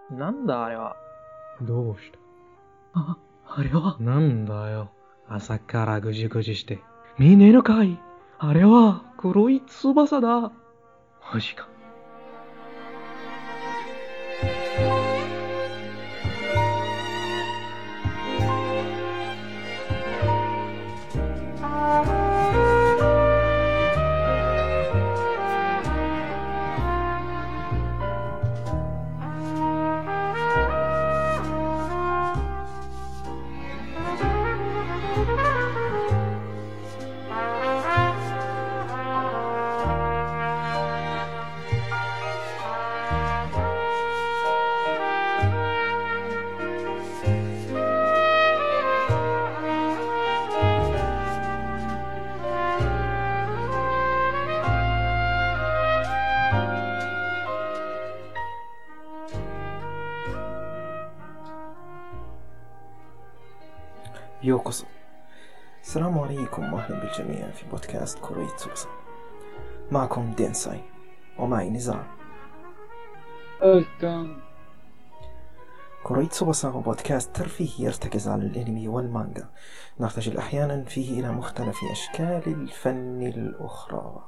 なんだあれは。 どうした？ あれは。 なんだよ。朝からぐじぐじして。見ねえのかい？あれは黒い翼だ。マジか。 يوكوسو. السلام عليكم واهلا بالجميع في بودكاست كورويتسوسا. معكم دينساي ومعي نزار. كورويتسوسا هو بودكاست ترفيهي يرتكز على الانمي والمانجا، نرتجل احيانا فيه الى مختلف اشكال الفن الاخرى.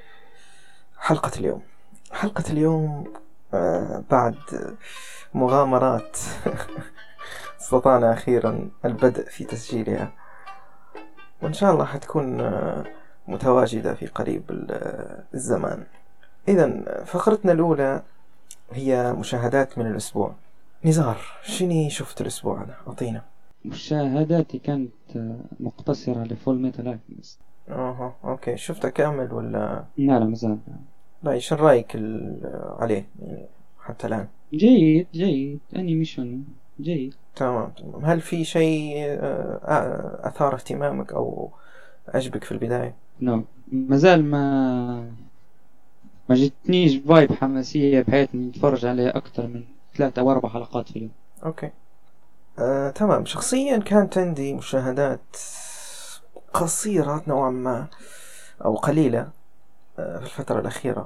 حلقة اليوم بعد مغامرات استطعنا أخيرا البدء في تسجيلها، وإن شاء الله حتكون متواجدة في قريب الزمان. إذن فقرتنا الأولى هي مشاهدات من الأسبوع. نزار، شني شفت الأسبوع هذا؟ أعطينا. مشاهداتي كانت مقتصرة لفول ميتال ألكيميست. أوكي، شفته كامل ولا؟ لا مازال. لا، شو رأيك عليه يعني حتى الآن؟ جيد أنيميشن جيد. تمام. هل في شيء أثار اهتمامك أو عجبك في البداية؟ مازال ما جتنيش فايب حماسية بحيث نتفرج عليه أكتر من 3 أو 4 حلقات في اليوم. أوكي. تمام. شخصيا كانت عندي مشاهدات قصيرة نوعا ما أو قليلة في الفترة الأخيرة.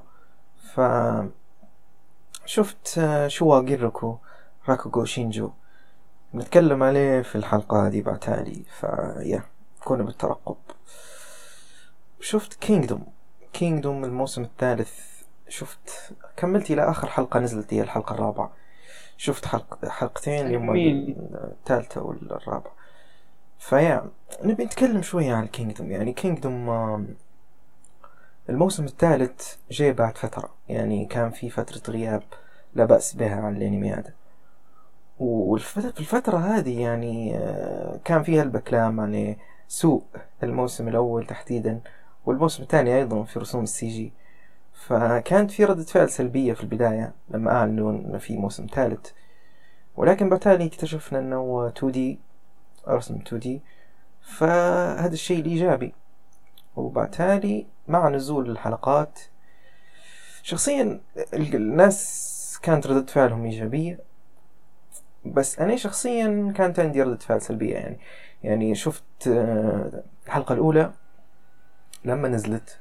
شفت شوا راكوغو شينجو، نتكلم عليه في الحلقة هذه بعتالي، كونوا بالترقب. شفت كينغدوم الموسم الثالث، كملت إلى آخر حلقة نزلت، هي الحلقة الرابعة. شفت حلقتين اليوم، الثالثة والرابعة. نبي نتكلم شوية عن كينغدوم. يعني كينغدوم الموسم الثالث جاي بعد فترة، يعني كان في فترة غياب لا بأس بها عن الانمي هذا، في الفترة هذه يعني كان فيها البكلام عن سوء الموسم الأول تحديدا، والموسم الثاني أيضا في رسوم السي جي. فكانت في ردة فعل سلبية في البداية لما أعلنوا أنه في موسم ثالث، ولكن بالتالي اكتشفنا أنه 2D، رسم 2D، فهذا الشيء الإيجابي. وبالتالي مع نزول الحلقات شخصيا الناس كانت ردة فعلهم إيجابية، بس أنا شخصيا كانت عندي ردة فعل سلبية. يعني شفت الحلقة الأولى لما نزلت،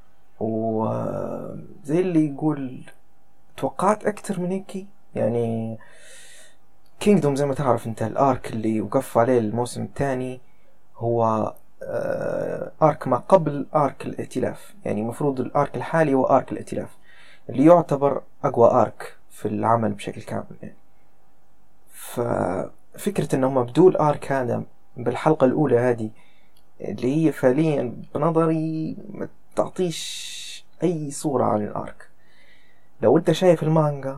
وزي اللي يقول توقعت أكتر من هيك. يعني كينغدوم زي ما تعرف أنت، الآرك اللي وقف عليه الموسم الثاني هو آرك ما قبل آرك الائتلاف. يعني مفروض الآرك الحالي هو آرك الائتلاف، اللي يعتبر أقوى آرك في العمل بشكل كامل يعني. ففكرة أنهم بدوا الآرك هذا بالحلقة الأولى هذه، اللي هي فعليا بنظري ما تعطيش أي صورة عن الآرك. لو أنت شايف المانجا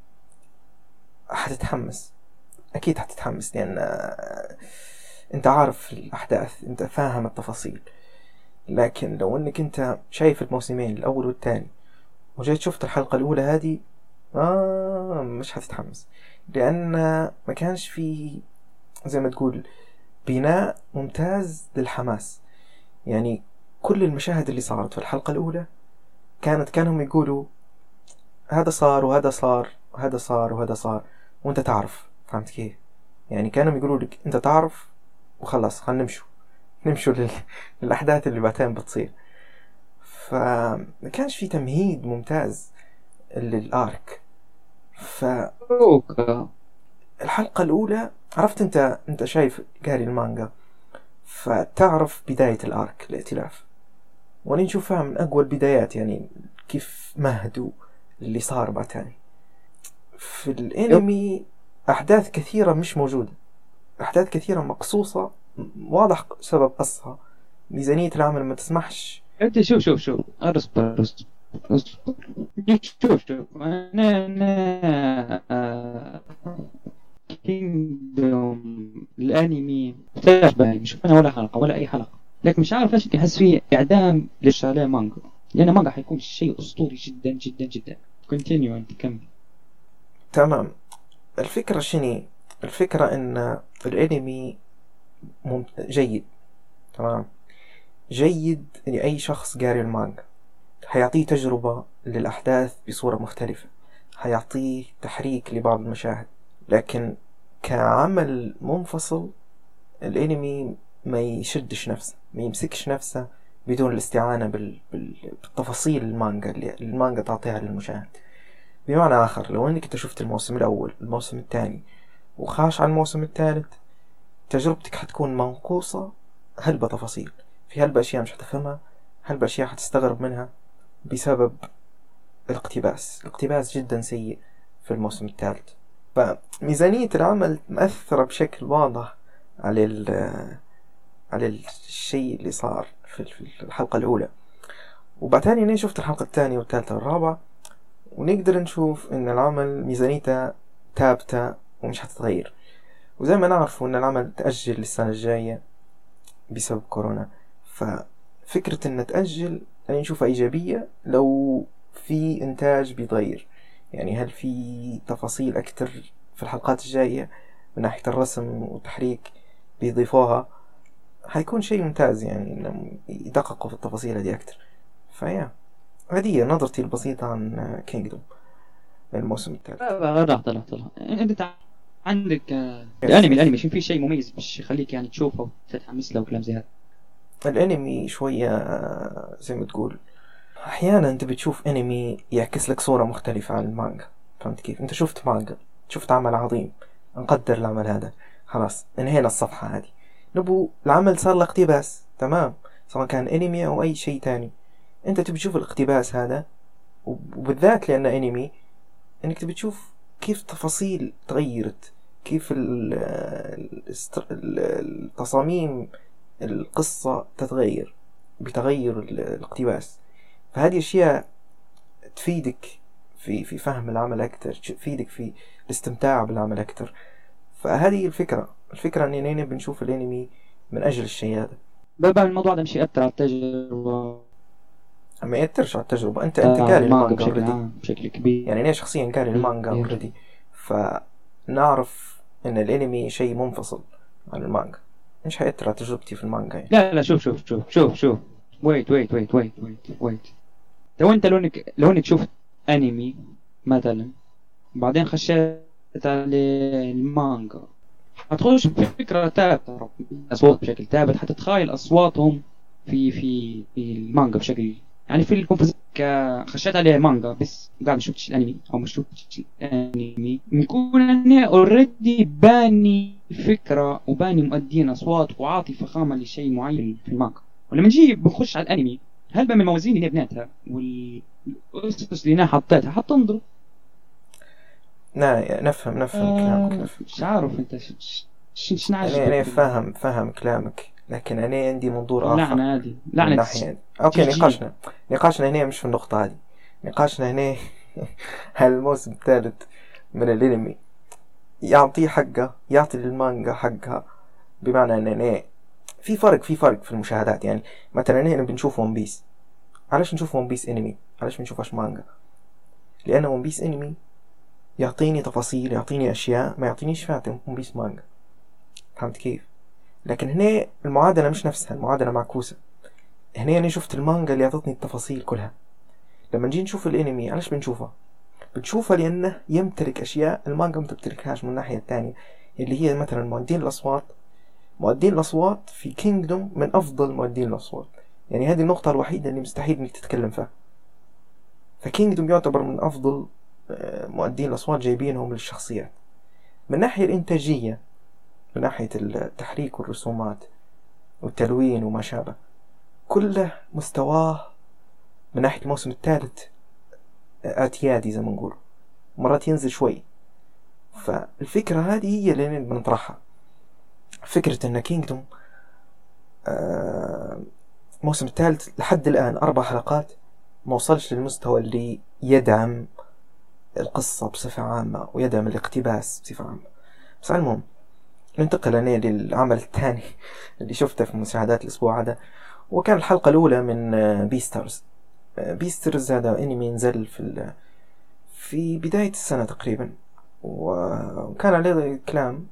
حتتحمس، أكيد حتتحمس، لأن أنت عارف الأحداث، أنت فاهم التفاصيل. لكن لو أنك أنت شايف الموسمين الأول والثاني وجيت شفت الحلقة الأولى هذه، مش هتتحمس، لأن ما كانش فيه زي ما تقول بناء ممتاز للحماس. يعني كل المشاهد اللي صارت في الحلقة الأولى كانوا يقولوا هذا صار وهذا صار وهذا صار وهذا صار وانت تعرف. فهمت كيف؟ يعني كانوا يقولوا لك انت تعرف وخلاص، خلينا نمشوا للأحداث اللي بعدين بتصير. فما كانش في تمهيد ممتاز للآرك. اوكا فالحلقة الأولى عرفت أنت شايف قاري المانجا، فتعرف بداية الأرك الائتلاف، وأنا نشوفها من أقوى البدايات، يعني كيف مهدوا اللي صار بعدين. في الانمي احداث كثيرة مش موجودة، احداث كثيرة مقصوصة، واضح سبب قصها، ميزانية العمل ما تسمحش. انت شوف اصبر شوف انا كينجدوم الانمي تاش باهي مش انا ولا حلقة ولا اي حلقة، لكن مش عارف ليش احس فيه اعدام ليش عليه مانجا، لان مانجا حيكون شيء اسطوري جدا جدا جدا. كونتينيو انت كمل. تمام. الفكرة شني؟ الفكرة ان الانمي جيد، تمام، جيد لأي شخص قاري المانجا، حيعطيه تجربة للأحداث بصورة مختلفة، حيعطيه تحريك لبعض المشاهد. لكن كعمل منفصل الانمي ما يشدش نفسه، ما يمسكش نفسه بدون الاستعانة بالتفاصيل المانجا اللي المانجا تعطيها للمشاهد. بمعنى آخر، لو انك انت شفت الموسم الأول الموسم الثاني وخاش على الموسم الثالث، تجربتك حتكون منقوصة هلبة تفاصيل، في هلبة أشياء مش هتفهمها، هلبة أشياء حتستغرب منها بسبب الاقتباس جدا سيء في الموسم الثالث. فميزانية العمل مأثرة بشكل واضح على الشيء اللي صار في الحلقة الأولى. وبعدين أنا شفت الحلقة الثانية والثالثة والرابعة، ونقدر نشوف إن العمل ميزانيته ثابتة ومش هتتغير. وزي ما نعرفوا إن العمل تأجل للسنة الجاية بسبب كورونا، ففكرة إن تأجل أنا نشوفها إيجابية لو في إنتاج بيتغير. يعني هل في تفاصيل أكتر في الحلقات الجاية من ناحية الرسم والتحريك بيضيفوها، حيكون شيء ممتاز، يعني إنهم يدققوا في التفاصيل هذه أكتر. فيا هذه نظرتي البسيطة عن كينجدوم الموسم الثالث. لحظة انت عندك الانمي شو في شيء مميز مش يخليك يعني تشوفه وتتحمس له وكلام زي هذا؟ الانمي شوية زي ما تقول احيانا انت بتشوف انمي يعكس لك صورة مختلفة عن المانجا. فهمت كيف؟ انت شفت مانجا، شفت عمل عظيم، نقدر العمل هذا، خلاص انهينا الصفحة هذه، نبو العمل صار له اقتباس، تمام، سواء كان انمي او اي شيء تاني، انت تبي تشوف الاقتباس هذا، وبالذات لانه انمي، انك تبي تشوف كيف تفاصيل تغيرت، كيف التصاميم القصة تتغير بتغير الاقتباس. فهذه أشياء تفيدك في فهم العمل أكتر، تفيدك في الاستمتاع بالعمل أكتر. فهذه الفكرة أننا بنشوف الأنمي من أجل الشيء هذا. بابا الموضوع ده مش يأثر على التجربة؟ ما يأثرش على التجربة، أنت قاري المانجا بشكل كبير، يعني أنا شخصيا قاري المانجا أوريدي، فنعرف أن الأنمي شيء منفصل عن المانجا، مش هيأثر على تجربتي في المانجا يعني. لا شوف ويت لو انك شفت انمي مثلا بعدين خشيت على المانجا، هتخش بفكرة ثابتة، اصوات بشكل ثابت، هتتخيل اصواتهم في المانجا بشكل، يعني في الكومبوزيت خشيت عليه مانجا بس قاعد ما شفتش الانمي او ما شفتش الانمي، يكون انا اوريدي باني فكرة وباني مؤدين اصوات وعاطي فخامة لشيء معين في المانجا. ولما نجي بنخش على الانمي، هل من الموازين اللي بنيتها والاسس اللي انا حطيتها حتنضرب؟ لا نفهم كلامك. مش عارف انت شو نعجبك. انا فاهم كلامك، لكن انا عندي منظور اخر. لعنة اوكي، نقاشنا هنا مش في النقطة هذه، نقاشنا هنا هل الموسم الثالث من الانمي يعطي حقه، يعطي للمانجا حقها، بمعنى ان في فرق في المشاهدات. يعني مثلا هنا بنشوف ون بيس، علاش نشوف ون بيس انمي؟ علاش بنشوفهاش مانجا؟ لان ون بيس انمي يعطيني تفاصيل، يعطيني اشياء ما يعطينيش فيها ون بيس مانجا. فهمت كيف؟ لكن هنا المعادلة مش نفسها، المعادلة معكوسة. هنا أنا شفت المانجا اللي يعطتني التفاصيل كلها. لما نجي نشوف الانمي علاش بنشوفها لأنه يمتلك أشياء المانجا ما تمتلكهاش من الناحية الثانية، اللي هي مثلا مؤدين الأصوات في كينجدوم من أفضل مؤدين الأصوات. يعني هذه النقطة الوحيدة اللي مستحيل إنك تتكلم فيها. فكينجدوم يعتبر من أفضل مؤدين الأصوات جايبينهم للشخصيات. من ناحية الإنتاجية، من ناحية التحريك والرسومات والتلوين وما شابه، كله مستواه من ناحية الموسم الثالث اعتيادي زي ما نقول، مرات ينزل شوي. فالفكرة هذه هي اللي بنطرحها، فكرة ان كينغدوم الموسم الثالث لحد الآن 4 حلقات ما وصلش للمستوى اللي يدعم القصة بصفة عامة ويدعم الاقتباس بصفة عامة. بس المهم ننتقل أنا للعمل الثاني اللي شفته في مساعدات الأسبوع هذا، وكان الحلقة الأولى من بيسترز. بيسترز هذا أنمي نزل في بداية السنة تقريبا، وكان عليه كلام.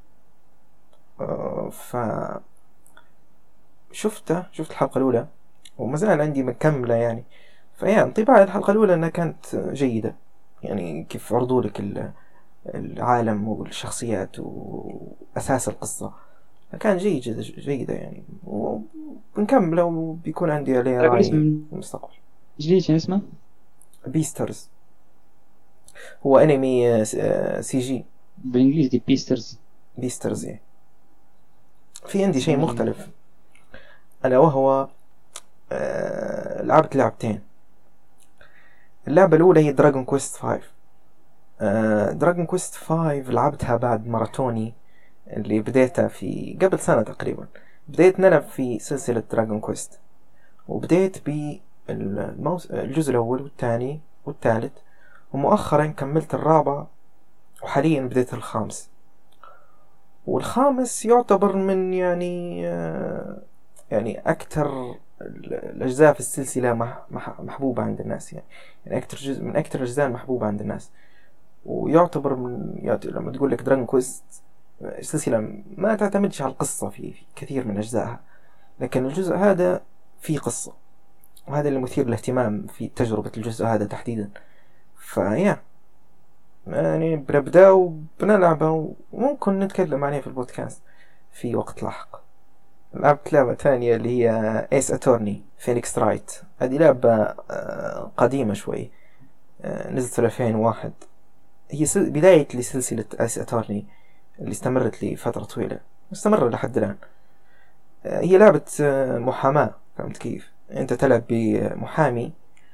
شفت الحلقة الأولى وما زال عندي مكملة يعني. فيعني انطباع الحلقة الأولى أنها كانت جيدة، يعني كيف عرضوا لك العالم والشخصيات وأساس القصة كان جيدة يعني، وبنكمله وبيكون عندي عليه رأي في المستقبل. جديد شنو اسمه؟ بيسترز، هو انمي سي جي بالانجليزي بيسترز. يعني. في عندي شيء مختلف، ألا وهو لعبت لعبتين. اللعبة الأولى هي دراغون كويست 5. دراغون كويست 5 لعبتها بعد ماراثوني اللي بديتها في قبل سنة تقريبا. بديت نلعب في سلسلة دراغون كويست، وبديت بالجزء الأول والثاني والثالث، ومؤخرا كملت الرابع، وحاليا بديت الخامس. والخامس يعتبر من يعني أكثر الأجزاء في السلسلة محبوبة عند الناس، يعني أكثر جزء من أكثر الأجزاء المحبوبة عند الناس. ويعتبر لما تقول لك دراغون كويست السلسلة ما تعتمدش على القصة في كثير من أجزائها، لكن الجزء هذا فيه قصة، وهذا اللي مثير للاهتمام في تجربة الجزء هذا تحديدا. يعني بنبدأ وبنلعبه، وممكن نتكلم عليه في البودكاست في وقت لاحق. لعبت لعبة ثانية اللي هي ايس اتورني فينيكس رايت. هذه لعبة قديمة شوي، نزلت في 2001. هي بداية لسلسلة ايس اتورني اللي استمرت لفترة طويلة، مستمرة لحد الآن. هي لعبة محاماة. فهمت كيف؟ انت تلعب بمحامي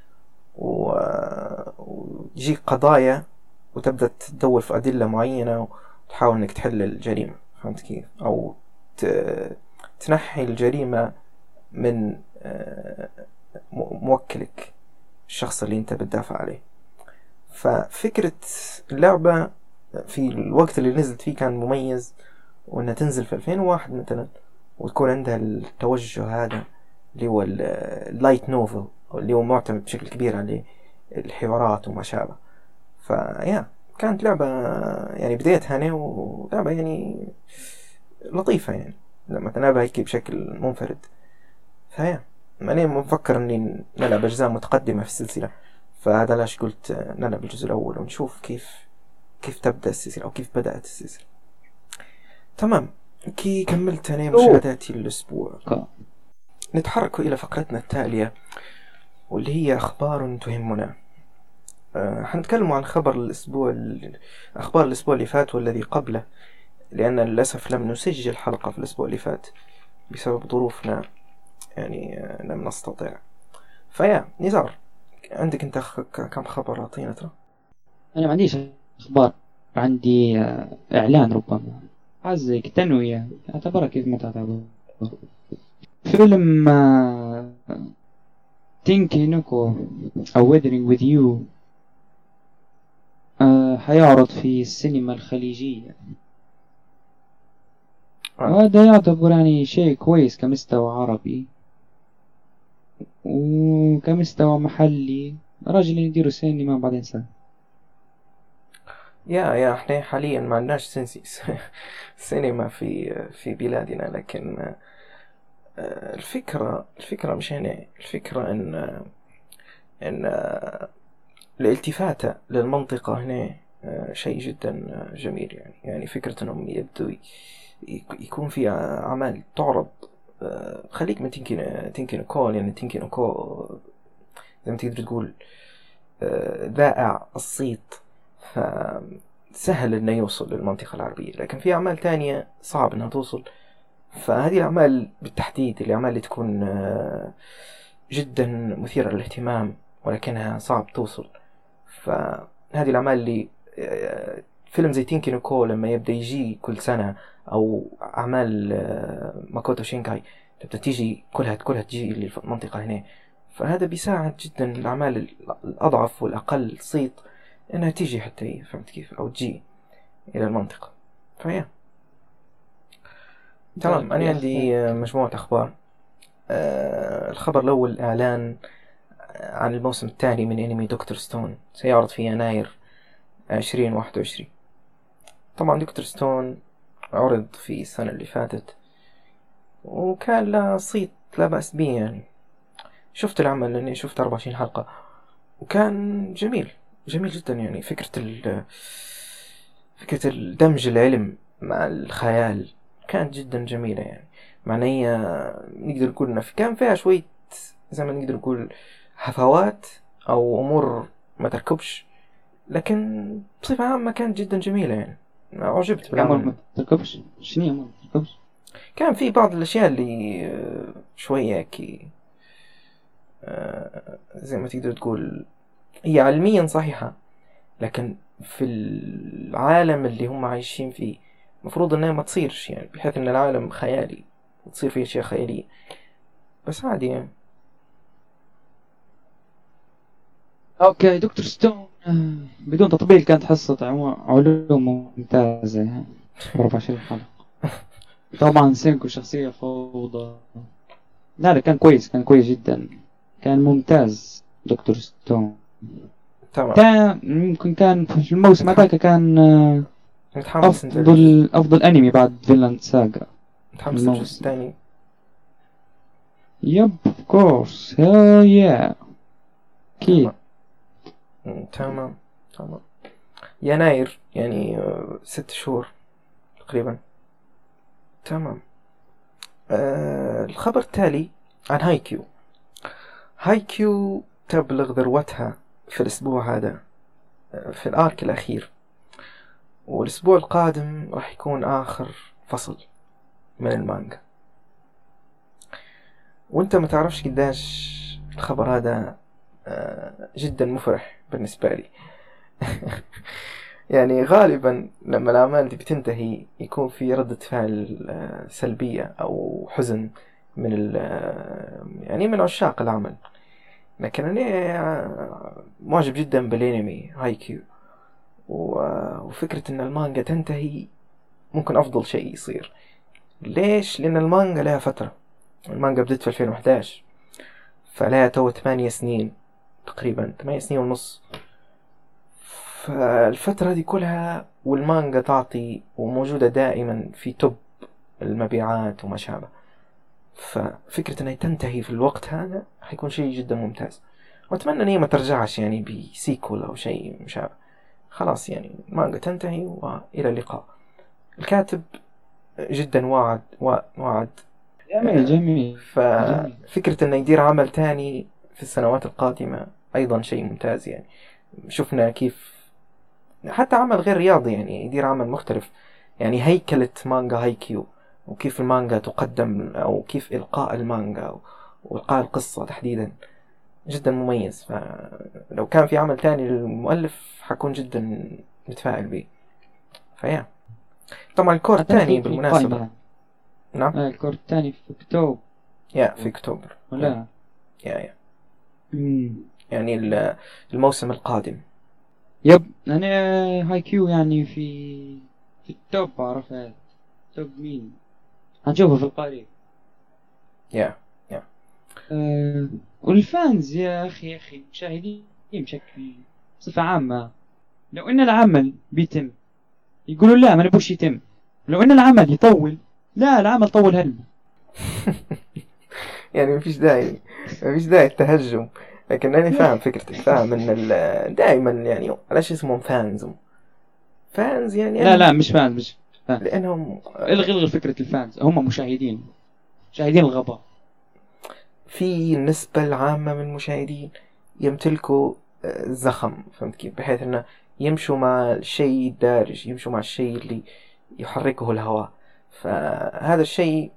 ويجيك قضايا، وتبدأ تدور في أدلة معينة وتحاول انك تحل الجريمة. فهمت كيف؟ او تنحي الجريمة من موكلك، الشخص اللي انت بتدافع عليه. ففكرة اللعبة في الوقت اللي نزلت فيه كان مميز، وانها تنزل في 2001 مثلا، وتكون عندها التوجه هذا اللي هو اللايت نوفل، اللي هو معتمد بشكل كبير على الحوارات وما شابه. كانت لعبة يعني بدايتها هنا، ولعبة يعني لطيفة يعني لما تلعبها هيك بشكل منفرد. أنا مفكر إني نلعب أجزاء متقدمة في السلسلة، فهذا لاش قلت نلعب الجزء الأول ونشوف كيف تبدأ السلسلة أو كيف بدأت السلسلة. تمام، كي كملت أنا مشاهداتي الأسبوع، نتحرك إلى فقرتنا التالية واللي هي أخبار تهمنا. حنتكلم عن أخبار الأسبوع اللي فات والذي قبله، لأن للأسف لم نسجل حلقة في الأسبوع اللي فات بسبب ظروفنا، يعني لم نستطيع. نزار، عندك أنت كم خبر أعطينا ترى؟ أنا ما عنديش أخبار، عندي إعلان ربما عزك تنوية، اعتبرها كيف ما تعتبر. فيلم تينكي نوكو أو Weathering with You حيعرض في السينما الخليجية، وهذا يعتبر يعني شيء كويس كمستوى عربي وكمستوى محلي. راجل يديروا سينما بعدين سنة. احنا حاليا ما عندناش سينما في بلادنا، لكن الفكرة مش هنا. الفكرة ان الالتفاتة للمنطقة هنا شيء جدا جميل. يعني فكرة انهم يبدو يكون في أعمال تعرض. خليك من تينكي نوكو، يعني تينكي نوكو زي ما تقدر تقول ذائع الصيت، فسهل انه يوصل للمنطقة العربية. لكن في اعمال تانية صعب انها توصل، فهذه الاعمال بالتحديد الاعمال اللي تكون جدا مثيرة للاهتمام ولكنها صعب توصل، فهذه الاعمال اللي فيلم زي تينكي نوكو لما يبدأ يجي كل سنة، أو أعمال ماكوتو شينكاي تبدأ تيجي كلها تجي للمنطقة هنا، فهذا بيساعد جدا الأعمال الأضعف والأقل صيت إنها تيجي حتى هي، فهمت كيف، أو تجي إلى المنطقة. فهي تمام. أنا عندي مجموعة أخبار. الخبر الأول إعلان عن الموسم الثاني من أنمي دكتور ستون، سيعرض في يناير 2021. طبعا دكتور ستون عرض في السنة اللي فاتت وكان له صيت لا بأس به، يعني شفت العمل لأني شفت 24 حلقة وكان جميل جدا. يعني فكرة الدمج العلم مع الخيال كانت جدا جميلة، يعني معنية نقدر نقول إنه كان فيها شوية زي ما نقدر نقول هفوات أو أمور ما تركبش، لكن بصفة عامة كانت جدا جميلة. يعني أعجبت بالعمل. ما تركبش شنو ما تركبش؟ كان في بعض الأشياء اللي شوية كي زي ما تقدر تقول هي علميا صحيحة، لكن في العالم اللي هم عايشين فيه مفروض انها ما تصيرش، يعني بحيث ان العالم خيالي وتصير فيه اشياء خيالية، بس عادي يعني. اوكي دكتور ستون بدون تطبيل كانت حصة علوم ممتازة 24 حلقة. طبعا سينكو شخصية فوضى. لا كان كويس جدا، كان ممتاز دكتور ستون. تمام. كان ممكن كان في الموسم هذاك كان متحمس أفضل أنمي بعد فيلاند ساغا. متحمس الجزء الثاني. يب اوف كورس يا أكيد. تمام. يناير يعني 6 شهور تقريبا. تمام. الخبر التالي عن هايكيو تبلغ ذروتها في الأسبوع هذا في الآرك الأخير، والأسبوع القادم راح يكون آخر فصل من المانجا. وانت ما تعرفش قداش الخبر هذا جدا مفرح بالنسبة لي. يعني غالبا لما الأعمال دي بتنتهي يكون في ردة فعل سلبية أو حزن من يعني من عشاق العمل، لكن أنا معجب جدا بالانمي هايكيو، وفكرة ان المانجا تنتهي ممكن افضل شيء يصير. ليش؟ لان المانجا لها فترة، المانجا بدت في 2011، فلها تو 8 سنين تقريبا، 8 سنين ونص. فالفترة دي كلها والمانجا تعطي وموجودة دائما في توب المبيعات وما شابه، ففكرة انها تنتهي في الوقت هذا حيكون شيء جدا ممتاز. واتمنى ان هي ما ترجعش يعني بسيكول او شيء مشابه، خلاص يعني المانجا تنتهي والى اللقاء. الكاتب جدا وعد جميل. ففكرة انه يدير عمل تاني في السنوات القادمة ايضا شيء ممتاز. يعني شفنا كيف حتى عمل غير رياضي يعني يدير عمل مختلف، يعني هيكلة مانجا هايكيو، وكيف المانجا تقدم او كيف القاء المانجا والقاء القصة تحديدا جدا مميز. فلو كان في عمل تاني للمؤلف حكون جدا متفائل به. فيا طبعا الكور الثاني بالمناسبة. نعم الكور الثاني في اكتوبر. في اكتوبر ولا يا يعني الموسم القادم. يب انا هاي كيو يعني في التوب، عرفت توب مين هنشوفه في القريب. والفانز يا اخي مشاهدين بشكل بصفة عامة، لو ان العمل بيتم يقولوا لا ما نبوش يتم، لو ان العمل يطول لا العمل طول هل. يعني مفيش داعي التهجم، لكن انا فاهم فكرتك، فاهم ان دائما يعني علاش اسمهم فانز يعني لا مش فانز لانهم الغي فكرة الفانز، هم مشاهدين الغباء. في النسبة العامة من المشاهدين يمتلكوا زخم، فهمت كيف؟ بحيث انه يمشوا مع الشيء الدارج، يمشوا مع الشيء اللي يحركه الهواء. فهذا الشيء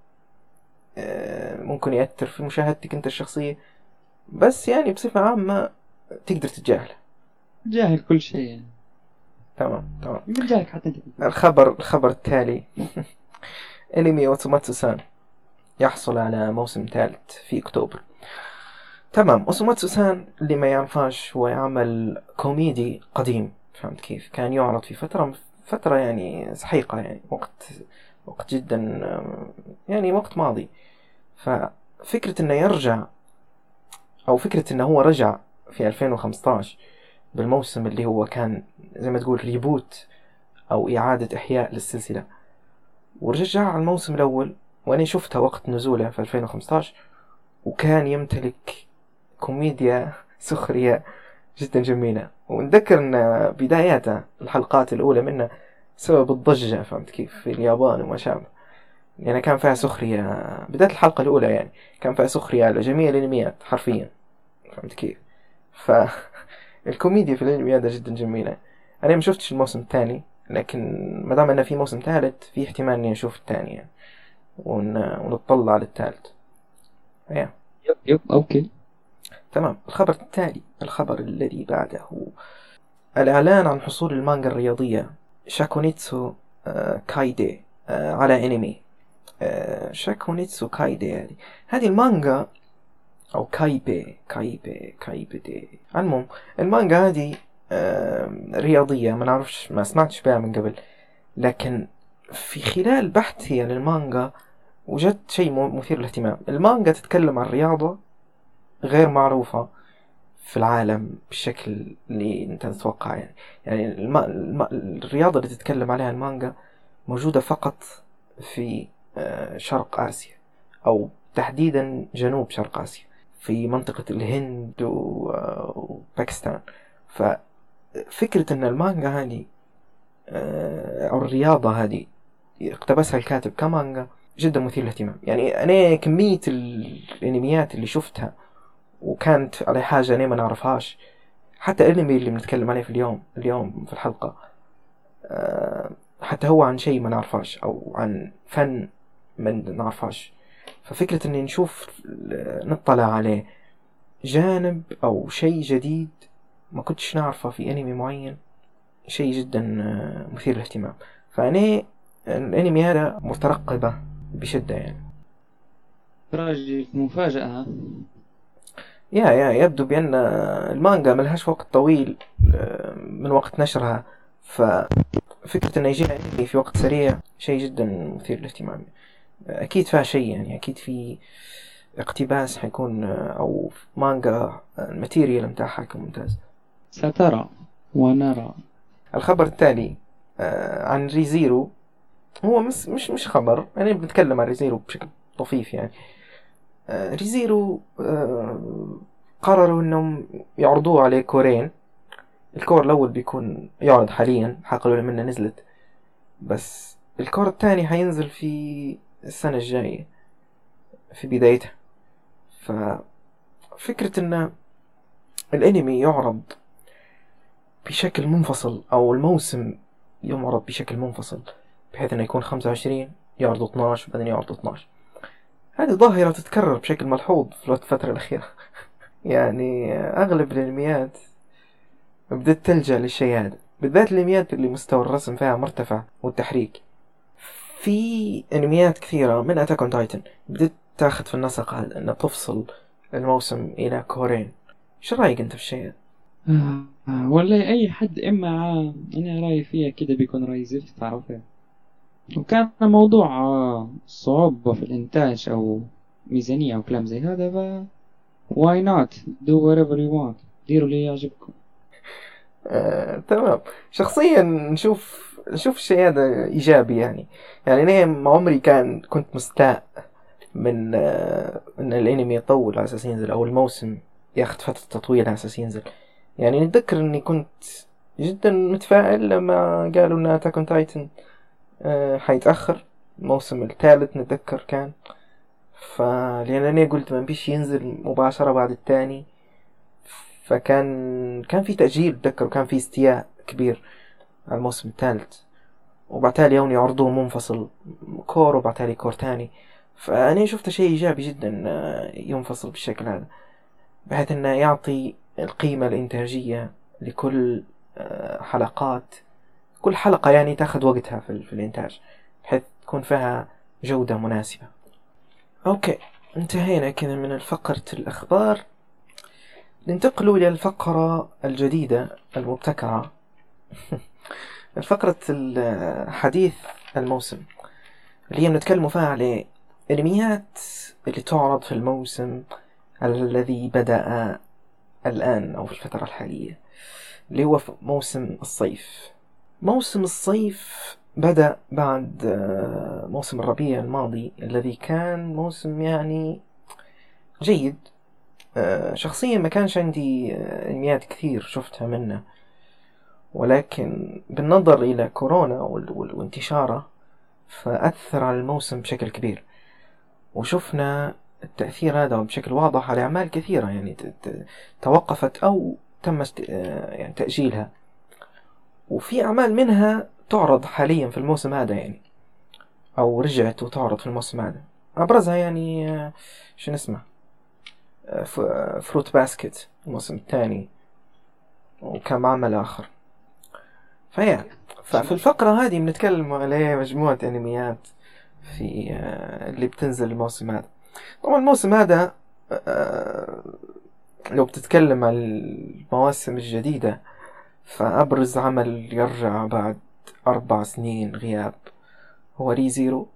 ممكن يأثر في مشاهدتك انت الشخصية، بس يعني بصفة عامة تقدر تتجاهله. جاهل كل شيء يعني. تمام. جاهلك حتى انت. الخبر التالي انمي اوسوماتسو سان يحصل على موسم ثالث في اكتوبر. تمام. اوسوماتسو سان اللي ما يعرفاش هو عمل كوميدي قديم، فهمت كيف؟ كان يعرض في فترة يعني سحيقة، يعني وقت جدا يعني وقت ماضي. ففكرة انه يرجع، او فكرة انه هو رجع في 2015 بالموسم اللي هو كان زي ما تقول ريبوت او اعادة احياء للسلسلة، ورجع على الموسم الاول، وانا شفتها وقت نزوله في 2015، وكان يمتلك كوميديا سخرية جدا جميلة. ونذكر ان بداياته الحلقات الاولى منه سبب الضجة، فهمت كيف؟ في اليابان وما شابه، يعني كان فيها سخرية. بداية الحلقة الاولى يعني كان فيها سخرية على جميع الانميات حرفيا، فهمت كيف؟ فالكوميديا في الانمي هذا جدا جميلة. انا ما شفتش الموسم الثاني، لكن ما دام انه في موسم ثالث في احتمال اني اشوف الثاني يعني، ونطلع للثالث. يب اوكي. تمام. الخبر التالي، الخبر الذي بعده، الإعلان عن حصول المانجا الرياضية شاكونيتسو كايدي على انمي. شاكونيتسو كايدي هذه المانجا، او كايبي. المهم المانجا هذه رياضية، ما نعرفش، ما سمعتش بها من قبل، لكن في خلال بحثي عن المانجا وجدت شيء مثير للاهتمام. المانجا تتكلم عن رياضة غير معروفة في العالم بالشكل اللي انت تتوقع يعني الرياضة اللي تتكلم عليها المانجا موجودة فقط في شرق آسيا، أو تحديدا جنوب شرق آسيا، في منطقة الهند وباكستان. ففكرة أن المانجا هذه أو الرياضة هذه اقتبسها الكاتب كمانجا جدا مثير للاهتمام. يعني أنا كمية الانميات اللي شفتها وكانت على حاجة أنا ما نعرفهاش، حتى الانمي اللي بنتكلم عليه في اليوم في الحلقة حتى هو عن شيء ما نعرفهاش، أو عن فن ما نعرفهاش. ففكرة أني نطلع عليه جانب أو شيء جديد ما كنتش نعرفه في انمي معين، شيء جدا مثير للاهتمام. فأنا الانمي هذا مترقبة بشدة يعني. راجل مفاجأة. يبدو بأن المانجا ملهاش وقت طويل من وقت نشرها، ففكرة أن يجي انمي في وقت سريع شيء جدا مثير للاهتمام. أكيد فيها شيء يعني، أكيد في اقتباس حيكون، أو مانجا الماتيريال متاعها حيكون ممتاز. سترى ونرى. الخبر التالي عن ريزيرو. هو مش خبر، يعني بنتكلم عن ريزيرو بشكل طفيف يعني. ريزيرو قرروا انهم يعرضوه على كورين. الكور الاول بيكون يعرض حاليا، الحلقة الاولى منه نزلت، بس الكور الثاني حينزل في السنة الجاية في بدايتها. ففكرة ان الانمي يعرض بشكل منفصل، او الموسم يعرض بشكل منفصل، بحيث انه يكون 25 يعرضوا 12 وبعدين يعرضوا 12، هذه ظاهرة تتكرر بشكل ملحوظ في الفترة الأخيرة. يعني أغلب الأنميات بدأت تلجأ للشيء هذا، بالذات الأنميات اللي مستوى الرسم فيها مرتفع والتحريك. في أنميات كثيرة من أتاك أون تايتن بدأت تاخذ في النسق هذا، أن تفصل الموسم إلى كورين. شو رأيك أنت في الشيء؟ والله أي حد أنا رأيي فيها كده بيكون رأي زفت، تعرفه. وكان موضوع صعوبة في الإنتاج أو ميزانية أو كلام زي هذا، why not do whatever you want، ديروا اللي يعجبكم. تمام. شخصيا نشوف الشيء هذا إيجابي يعني أنا ما عمري كنت مستاء من إن الأنمي يطول على أساس ينزل، أو الموسم ياخد فترة تطويل على أساس ينزل. يعني نتذكر إني كنت جدا متفائل لما قالوا إن أتاك أون تايتن حيتأخر الموسم الثالث، نتذكر كان لأن أنا قلت ما بيش ينزل مباشرة بعد الثاني، فكان في تأجيل أتذكر، وكان في استياء كبير على الموسم الثالث، وبعتالي يوم يعرضوه منفصل كور وبعتالي كور تاني. فأنا شفته شيء إيجابي جدا ينفصل بالشكل هذا، بحيث أنه يعطي القيمة الإنتاجية لكل حلقات، كل حلقة يعني تاخذ وقتها في الإنتاج، بحيث تكون فيها جودة مناسبة. أوكي، انتهينا كذا من فقرة الأخبار، ننتقل إلى الفقرة الجديدة المبتكرة الفقرة الحديث الموسم، اللي هي بنتكلم فيها على أنميات اللي تعرض في الموسم الذي بدأ الآن أو في الفترة الحالية، اللي هو موسم الصيف. موسم الصيف بدأ بعد موسم الربيع الماضي، الذي كان موسم يعني جيد. شخصيا ما كانش عندي أنميات كثير شفتها منه، ولكن بالنظر إلى كورونا وانتشاره فأثر على الموسم بشكل كبير، وشفنا التأثير هذا بشكل واضح على أعمال كثيرة يعني توقفت أو تم يعني تأجيلها، وفي أعمال منها تعرض حاليا في الموسم هذا يعني، أو رجعت وتعرض في الموسم هذا. أبرزها يعني شو اسمه فروت باسكت الموسم الثاني، وكم عمل آخر. ففي الفقرة هذه بنتكلم على مجموعة أنميات في اللي بتنزل الموسم هذا. طبعا الموسم هذا لو بتتكلم عن المواسم الجديدة، فأبرز عمل يرجع بعد 4 سنين غياب هو ريزيرو،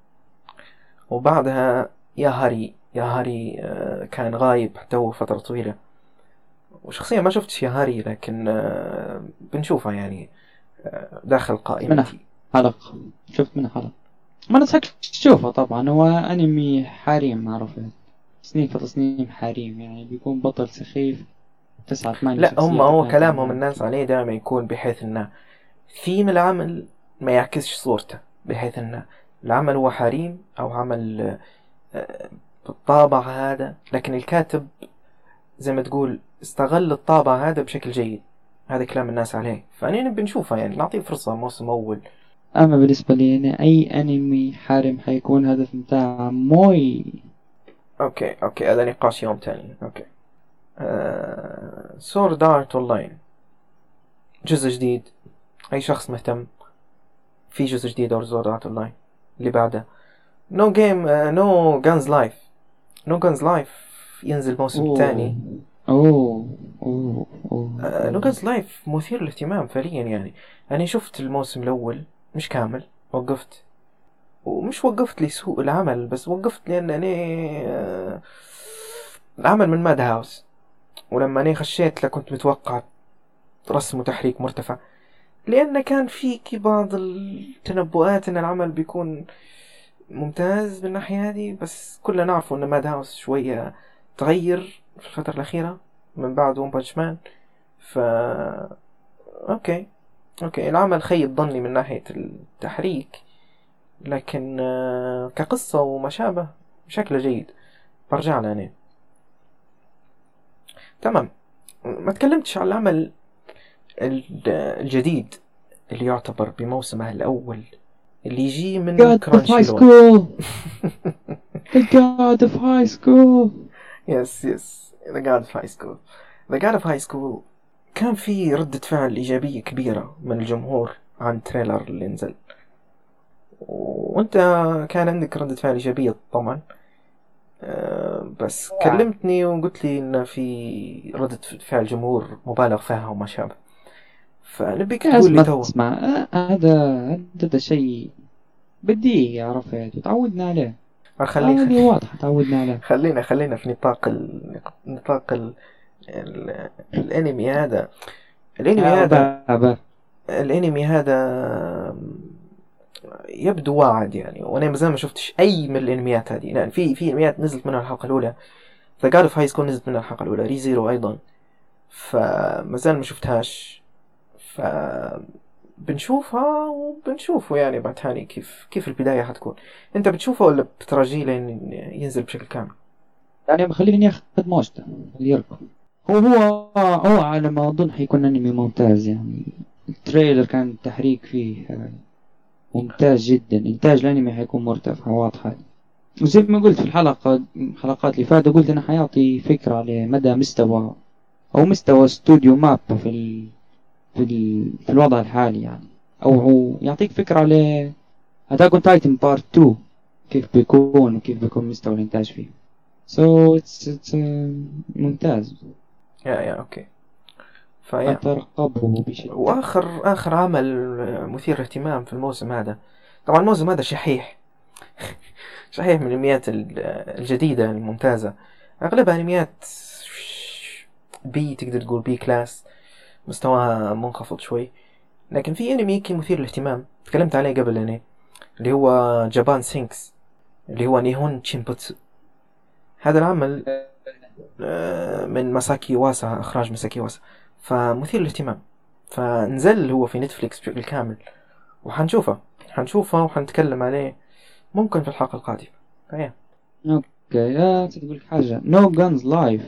وبعدها يا هاري كان غايب حتى هو فترة طويلة، وشخصيا ما شفتش يا هاري، لكن بنشوفها يعني داخل قائمتي. حلقة شفت منها حلقة، ما ننصحك تشوفها. طبعا هو أنمي حريم معروف، سنين في تصميم حريم، يعني بيكون بطل سخيف 9-8 لا، هو كلامهم الناس عليه دائما يكون بحيث انه ثيم العمل ما يعكسش صورته، بحيث انه العمل هو حريم او عمل بالطابع هذا، لكن الكاتب زي ما تقول استغل الطابع هذا بشكل جيد. هذا كلام الناس عليه، فأنا بنشوفه يعني نعطيه فرصة موسم أول. أما بالنسبة لي أنا أي أنمي حارم حيكون هدف متاعه موي. أوكي هذا نقاش يوم تاني. أوكي. سورد آرت أونلاين جزء جديد، أي شخص مهتم في جزء جديد أو سورد آرت أونلاين اللي بعده نو جانز لايف ينزل موسم تاني. نو جانز لايف مثير للاهتمام فعليا يعني. أنا شفت الموسم الأول مش كامل، وقفت لسوء العمل، بس وقفت لأن أنا العمل من ماد هاوس، ولما أنا خشيت كنت متوقع رسم وتحريك مرتفع، لأن كان في بعض التنبؤات أن العمل بيكون ممتاز بالناحية هذه، بس كلنا نعرف أن ماد هاوس شوية تغير في الفترة الأخيرة من بعد ون بانش مان. أوكي العمل خيب ظني من ناحية التحريك، لكن كقصة وما شابه شكله جيد. برجع لنا تمام. ما تكلمتش عن العمل الجديد اللي يعتبر بموسمه الأول، اللي يجي من كرانشيرول. The God of High School. Yes, The God of High School. The God of High School كان في ردة فعل إيجابية كبيرة من الجمهور عن التريلر اللي نزل، وانت كان عندك ردة فعل إيجابية طبعا، بس كلمتني وقلت لي إن في ردة فعل جمهور مبالغ فيها وما شابه، فنبيك تقول لي تو. اسمع، هذا شيء بدي يعرف، تعودنا عليه. خلينا واضح تعودنا عليه. خلينا في نطاق الانمي هذا. الانمي هذا يبدو واعد يعني، وانا مازال ما شفتش اي من الانميات هذه. يعني في انميات نزلت منها الحلقه الاولى، The God of High School نزلت منها الحلقه الاولى، ريزيرو ايضا، فمازال ما شفتهاش. بنشوفها وبنشوفه يعني بعد ثاني كيف البداية حتكون. انت بتشوفه ولا بتراجيه لين ينزل بشكل كامل؟ يعني بخليني اخذ موجته اللي يركض. هو على ما أظن حيكون أنمي ممتاز يعني. التريلر كان التحريك فيه ممتاز جدا. إنتاج الأنمي حيكون مرتفع واضح. وزي ما قلت في الحلقات اللي فاتت، قلت أنا حيعطي فكرة على مدى مستوى أو مستوى استوديو ماب في الوضع الحالي يعني. أو يعطيك فكرة على Attack on Titan Part 2 كيف بيكون وكيف بيكون مستوى الإنتاج فيه. So it's ممتاز. يا أوكي. فيا أترقبه بشدة. وآخر عمل مثير اهتمام في الموسم هذا، طبعا الموسم هذا شحيح شحيح من الانميات الجديدة الممتازة. أغلبها انميات بي، تقدر تقول بي كلاس، مستواها منخفض شوي. لكن في انمي كي مثير للاهتمام تكلمت عليه قبل أنا، اللي هو جابان سينكس، اللي هو نيهون تشينبوتسو. هذا العمل من مساكي واسا، إخراج مساكي واسا، فمثير للاهتمام. فنزل هو في نتفليكس بشكل كامل، وحنشوفه وحنتكلم عليه ممكن في الحلقة القادمة. اوكي. يا تقول حاجة No Guns Live.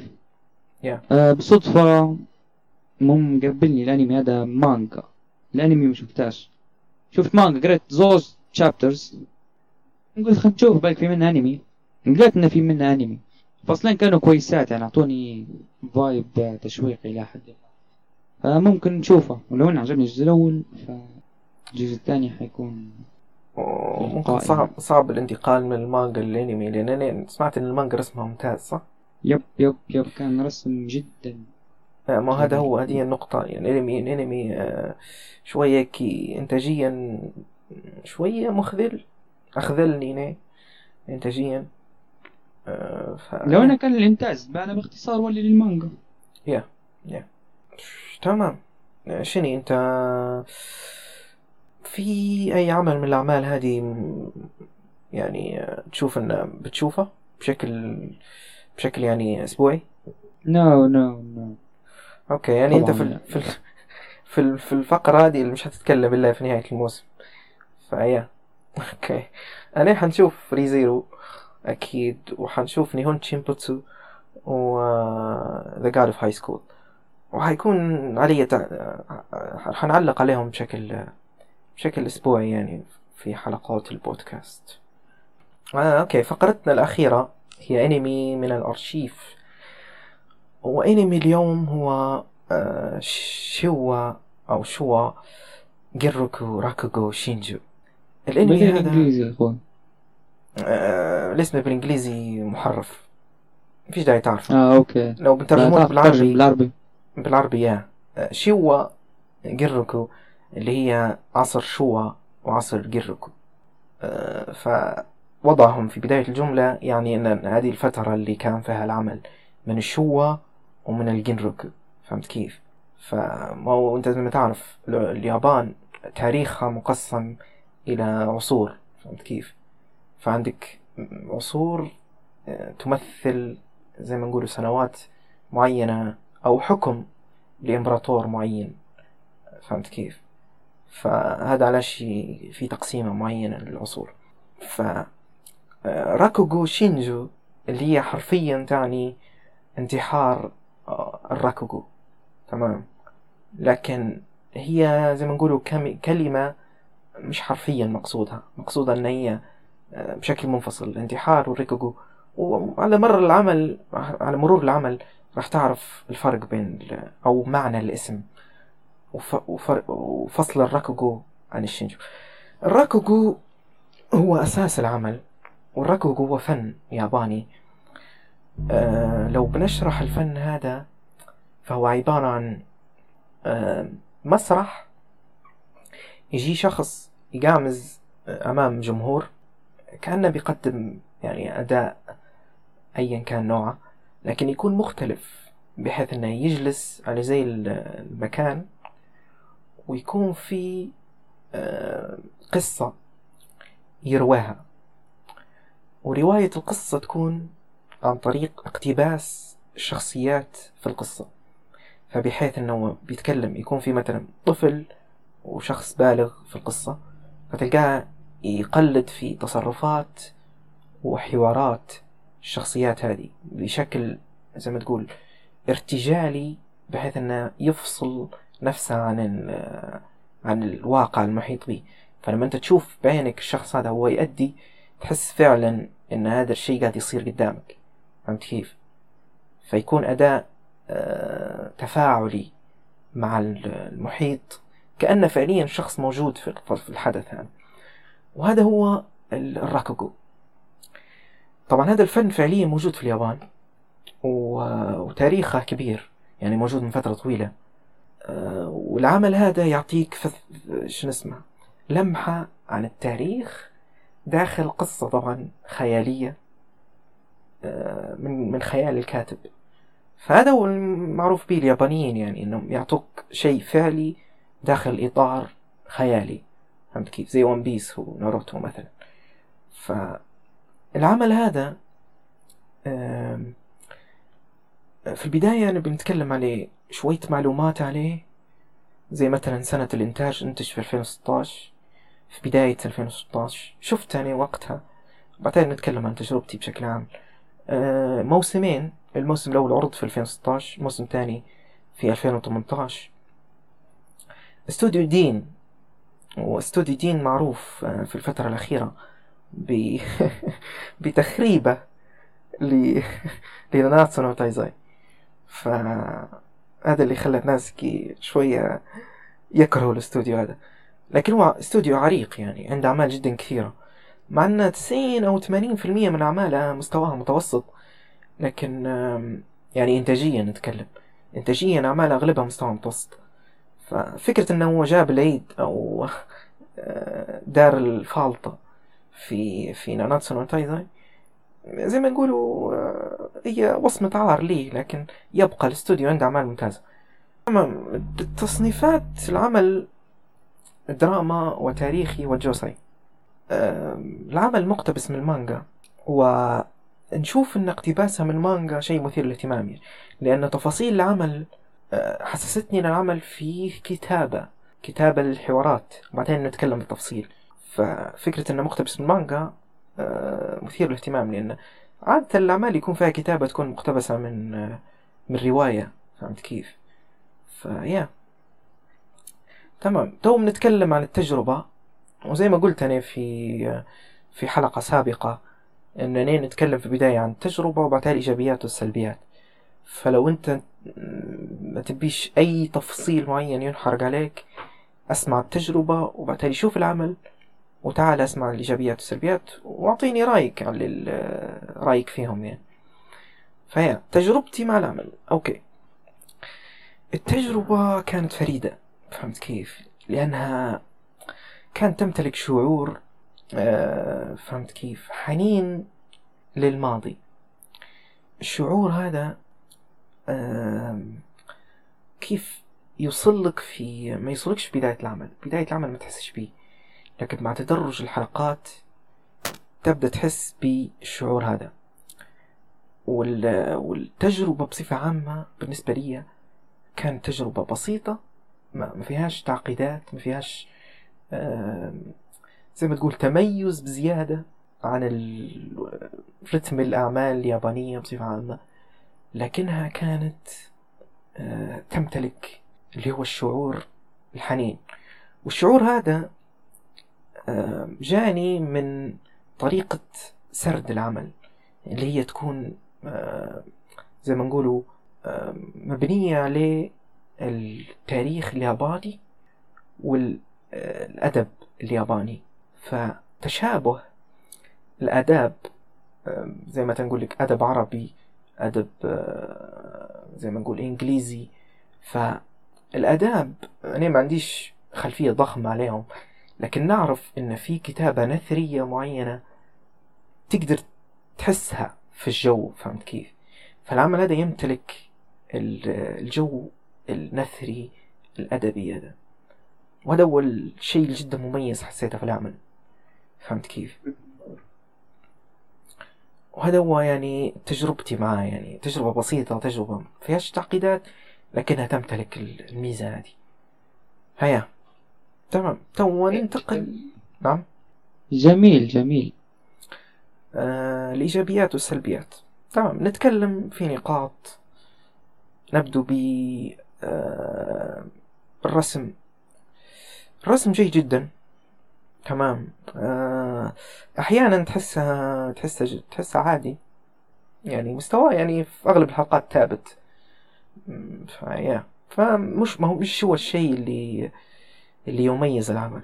بصدفة مقبلني الانمي هذا مانجا. الانمي ما شفتاش، شفت مانجا، قريت زوز تشابترز، قلت خلينا نشوف بالك في منه انمي. لقيت انه في منه انمي، فصلين كانوا كويسات يعني، اعطوني فايب تشويقي الى حد ما. فممكن نشوفه، ولو انه عجبني الجزء الاول فالجزء الثاني حيكون ممكن صعب الانتقال من المانجا للانمي، لان انا سمعت ان المانجا رسمها ممتاز، صح؟ يب كان رسم جدا. ما هذا هو، هذه النقطة يعني. الانمي شوية كي انتاجيا شوية اخذلني انتاجيا. لو انا كان الانتاج انا باختصار ولي للمانجا. يا تمام. شني انت في اي عمل من الاعمال هذه يعني تشوف ان بتشوفه بشكل يعني اسبوعي؟ نو اوكي، يعني انت في الفقرة هذه اللي مش هتتكلم الا في نهاية الموسم. فيا اوكي، انا حنشوف ريزيرو اكيد، وحنشوف نيهون تشينبوتسو و The God of High School، وحيكون علي حنعلق عليهم بشكل اسبوعي يعني في حلقات البودكاست. اوكي، فقرتنا الاخيرة هي انمي من الارشيف، وانمي اليوم هو شوا جيروكو راكوغو شينجو. الانمي هذا بالانجليزي يا اخوان. الاسم بالانجليزي محرف، مفيش داعي تعرف. اوكي، لو بنترجمه بالعربي يا شوا جيروكو، اللي هي عصر شوا وعصر جيروكو. فوضعهم في بداية الجملة يعني ان هذه الفترة اللي كان فيها العمل من الشوا ومن الجينروكو. فهمت كيف؟ فما هو انت لما تعرف اليابان تاريخها مقسم الى عصور، فهمت كيف؟ فعندك عصور تمثل زي ما نقول سنوات معينة او حكم لإمبراطور معين، فهمت كيف؟ فهذا على شيء في تقسيمة معينة للعصور. راكوغو شينجو اللي هي حرفيا تعني انتحار الراكوغو، تمام؟ لكن هي زي ما نقولوا كلمة مش حرفيا مقصودها ان هي بشكل منفصل الانتحار والريكوغو. وعلى مرور العمل راح تعرف الفرق بين او معنى الاسم وفصل الراكوغو عن الشينجو. الراكوغو هو اساس العمل، والراكوغو هو فن ياباني. لو بنشرح الفن هذا فهو عبارة عن مسرح يجي شخص يقامز أمام جمهور كأنه بيقدم يعني أداء أيا كان نوعه، لكن يكون مختلف بحيث أنه يجلس على زي المكان ويكون في قصة يرواها، ورواية القصة تكون عن طريق اقتباس الشخصيات في القصة. فبحيث أنه بيتكلم يكون في مثلا طفل وشخص بالغ في القصة، فتلقاه يقلد في تصرفات وحوارات الشخصيات هذه بشكل زي ما تقول ارتجالي بحيث أنه يفصل نفسه عن الواقع المحيط به. فلما أنت تشوف بعينك الشخص هذا هو يؤدي، تحس فعلا أن هذا الشيء قاعد يصير قدامك. فهمت كيف؟ فيكون أداء تفاعلي مع المحيط، كأنه فعليا شخص موجود في الحدث هذا. وهذا هو الراكوغو. طبعا هذا الفن فعليا موجود في اليابان وتاريخه كبير، يعني موجود من فترة طويلة. والعمل هذا يعطيك شنو اسمه لمحة عن التاريخ داخل قصة طبعا خيالية من خيال الكاتب. فهذا هو المعروف به اليابانيين، يعني انهم يعطوك شيء فعلي داخل اطار خيالي. فهمت كيف؟ زي ون بيس وناروتو مثلا. فالعمل هذا في البداية أنا بنتكلم عليه شوية معلومات عليه، زي مثلا سنة الإنتاج، انتج في 2016، في بداية 2016 شفت يعني وقتها. بعدين نتكلم عن تجربتي بشكل عام. موسمين، الموسم الأول عرض في 2016، الموسم الثاني في 2018. استوديو دين، واستوديو دين معروف في الفترة الأخيرة بتخريبه لناناتسو نو تايزاي. فهذا اللي خلى الناس شوية يكرهوا الاستوديو هذا. لكن هو استوديو عريق، يعني عنده أعمال جدا كثيرة، مع أن 90 أو 80% من أعمالها مستواها متوسط. لكن يعني إنتاجيا نتكلم، إنتاجيا أعمالها أغلبها مستوى متوسط. ففكرة أنه هو جاب العيد أو دار الفالطة في ناناتسو نو تايزاي، زي ما نقولوا هي وصمة عار ليه، لكن يبقى الاستوديو عنده أعمال ممتازة. تصنيفات العمل دراما وتاريخي وجوساي. العمل مقتبس من المانجا، ونشوف أن اقتباسها من المانجا شيء مثير للاهتمام، يعني لأن تفاصيل العمل حسستني أن العمل فيه كتابة للحوارات، وبعدين نتكلم بالتفصيل. ففكرة أنه مقتبس من المانجا مثير للاهتمام، لأن عادة الأعمال يكون فيها كتابة تكون مقتبسة من رواية. فهمت كيف؟ تمام. توم نتكلم عن التجربة، وزي ما قلت أنا في حلقة سابقة أننا نتكلم في البداية عن التجربة وبعدها الإيجابيات والسلبيات. فلو أنت ما تبيش أي تفصيل معين ينحرق عليك، أسمع التجربة وبعدها شوف العمل وتعال أسمع الإيجابيات والسلبيات وأعطيني رأيك على رأيك فيهم يعني. فهي تجربتي مع العمل. أوكي، التجربة كانت فريدة. فهمت كيف؟ لأنها كانت تمتلك شعور فهمت كيف؟ حنين للماضي. الشعور هذا كيف يوصلك ما يوصلكش في بداية العمل ما تحسش بيه، لكن مع تدرج الحلقات تبدأ تحس بالشعور هذا. والتجربة بصفة عامة بالنسبة لي كانت تجربة بسيطة، ما فيهاش تعقيدات، ما فيهاش زي ما تقول تميز بزيادة عن رتم الأعمال اليابانية بصفة عامة، لكنها كانت تمتلك اللي هو الشعور الحنين. والشعور هذا جاني من طريقة سرد العمل، اللي هي تكون زي ما نقولوا مبنية على التاريخ الياباني والأدب الياباني. فتشابه الأداب، زي ما تنقول لك أدب عربي، أدب زي ما نقول إنجليزي. فالأداب أنا ما عنديش خلفية ضخمة عليهم، لكن نعرف إن في كتابة نثرية معينة تقدر تحسها في الجو. فهمت كيف؟ فالعمل هذا يمتلك الجو النثري الأدبي هذا، وهذا هو الشيء جدا مميز حسيته في العمل. فهمت كيف؟ وهذا هو يعني تجربتي معاه، يعني تجربة بسيطة، تجربة فيهاش تعقيدات، لكنها تمتلك الميزة هذه. هيا تمام، تو ننتقل. نعم، جميل. الإيجابيات والسلبيات. تمام، نتكلم في نقاط نبدو بالرسم. الرسم جيد جدا، تمام. أحيانا تحسها عادي، يعني مستواه يعني في أغلب الحلقات ثابت. فمش ما هو مش هو الشيء اللي يميز العمل.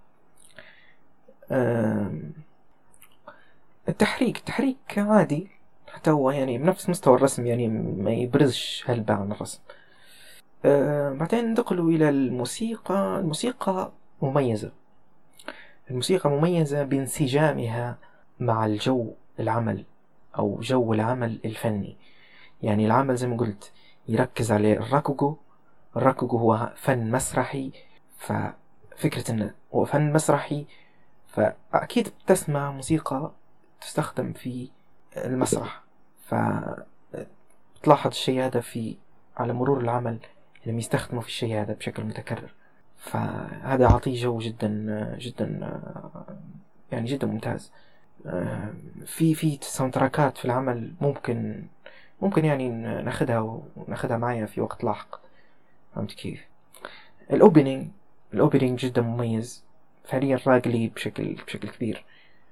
التحريك عادي، حتى هو يعني بنفس مستوى الرسم، يعني ما يبرزش هلبة عن الرسم. بعدين ندخلوا إلى الموسيقى مميزة. الموسيقى مميزة بانسجامها مع الجو العمل أو جو العمل الفني. يعني العمل زي ما قلت يركز على الراكوغو هو فن مسرحي، ففكرة إنه هو فن مسرحي، فأكيد بتسمع موسيقى تستخدم في المسرح، فتلاحظ الشيء هذا على مرور العمل لما يستخدموا في الشيء هذا بشكل متكرر. فهذا يعطيه جو جدا جدا يعني جدا ممتاز. في ساوند تراكات في العمل ممكن يعني ناخدها معايا في وقت لاحق. فهمت كيف؟ الأوبنينج جدا مميز، فعليا راقلي بشكل كبير.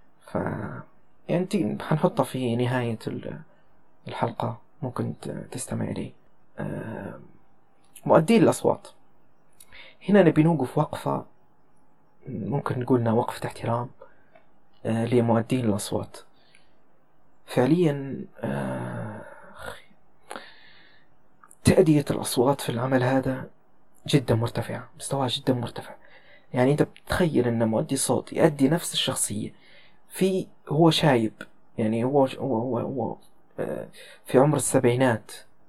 يعني هنحطها في نهاية الحلقة، ممكن تستمع إليه. مؤدين الأصوات، هنا نبي نوقف وقفة، ممكن نقولنا وقفة احترام لمؤدين الأصوات. فعليا تأدية الأصوات في العمل هذا جدا مرتفع، مستواه جدا مرتفع. يعني أنت بتخيل أن مؤدي صوت يؤدي نفس الشخصية هو شايب، يعني هو في عمر 70،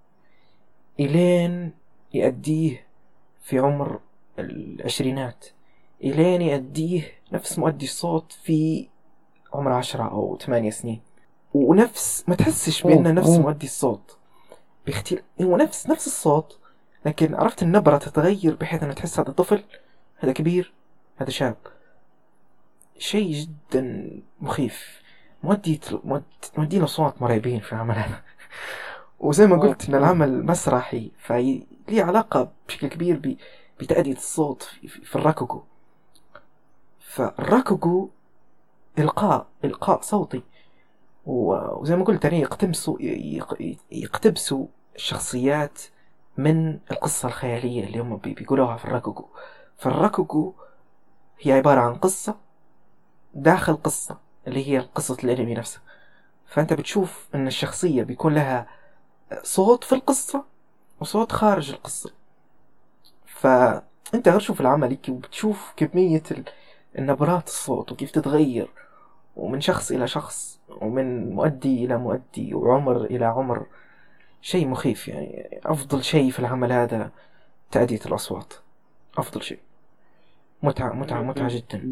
إلين يؤديه في عمر 20، إلين يؤديه نفس مؤدي الصوت في عمر 10 أو 8 سنين، ونفس ما تحسش بأنه نفس مؤدي الصوت، هو نفس الصوت، لكن عرفت النبرة تتغير بحيث أن تحس هذا طفل، هذا كبير، هذا شاب. شيء جدا مخيف. مؤدي الأصوات مرعبين في العمل هذا. وزي ما قلت إن العمل مسرحي، فليه علاقة بشكل كبير بتأدية الصوت في الراكوغو. فالراكوغو إلقاء صوتي، وزي ما قلت يعني يقتبسوا الشخصيات من القصة الخيالية اللي هم بيقولوها في الراكوغو. فالراكوغو هي عبارة عن قصة داخل قصة، اللي هي قصة الأنمي نفسها. فأنت بتشوف أن الشخصية بيكون لها صوت في القصة وصوت خارج القصة. فأنت غير شوف العمل وبتشوف كمية النبرات الصوت وكيف تتغير، ومن شخص إلى شخص، ومن مؤدي إلى مؤدي، وعمر إلى عمر. شيء مخيف. يعني أفضل شيء في العمل هذا تأدية الأصوات، أفضل شيء. متعة جدا.